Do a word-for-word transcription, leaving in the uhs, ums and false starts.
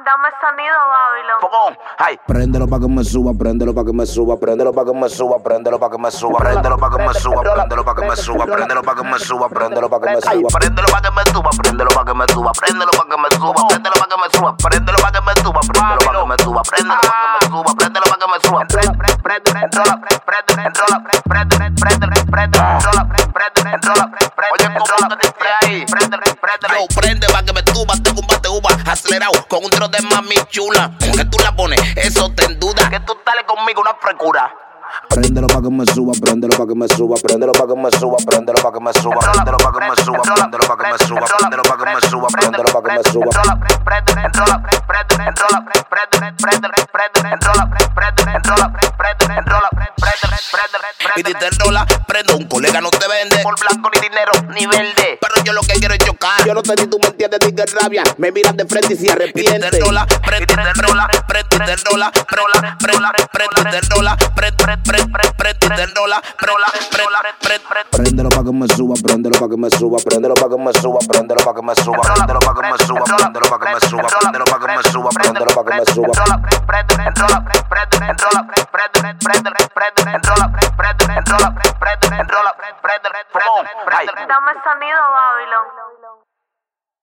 Dame sonido, Babylon. Fogón, ay. Préndelo pa' que me suba, préndelo pa' que me suba, préndelo pa' que me suba, préndelo pa' que me suba, préndelo pa' que me suba, préndelo pa' que me suba, préndelo pa' que me suba, préndelo pa' que me suba, Préndelo pa' que me suba, préndelo pa' que me suba, préndelo pa' que me suba, préndelo pa' que me suba, préndelo pa' que me suba, préndelo pa' que me suba, préndelo pa' que me suba, préndelo pa' que me suba. Enrola, préndelo, enrola, préndelo, préndelo, préndelo, enrola, préndelo, enrola, oye, ¿cómo te dice ahí? Préndelo, préndelo. Yo, prende pa' que me suba, tengo un bate uva acelerado con un tiro de mami chula. Que tú la pones, eso te enduda. Que tú sales conmigo una frecura. Préndelo pa' que me suba, préndelo pa' que me suba, préndelo pa' que me suba, préndelo pa' que me suba, préndelo pa' que me suba, préndelo pa' que me suba, préndelo pa' que me suba, préndelo pa' que me suba. Enrola, préndelo, enrola, préndelo, enrola, préndelo, préndelo, préndelo, enrola, préndelo, enrola, préndelo, enrola, préndelo, préndelo. Y si te enrola, prendo, un colega no te vende por blanco ni dinero ni verde. Pero yo lo que quiero es chocar. Yo no sé si tú me entiendes, ni que rabia, me miran de frente y se arrepiente. Y te enrola, prende, te enrola, prende, te enrola, enrola, enrola, prende, te enrola, prende, prende, prende, te enrola, enrola, enrola, prende. Préndelo pa' que me suba, préndelo pa' que me suba, préndelo pa' que me suba, préndelo pa' que me suba, préndelo pa' que me suba, préndelo pa' que me suba, préndelo pa' que me suba, préndelo pa' que me suba. Enrola, préndelo, enrola, préndelo, enrola, préndelo, préndelo, préndelo, enrola, préndelo, enrola, préndelo, enrola, préndelo, préndelo. Dame sonido, Babylon.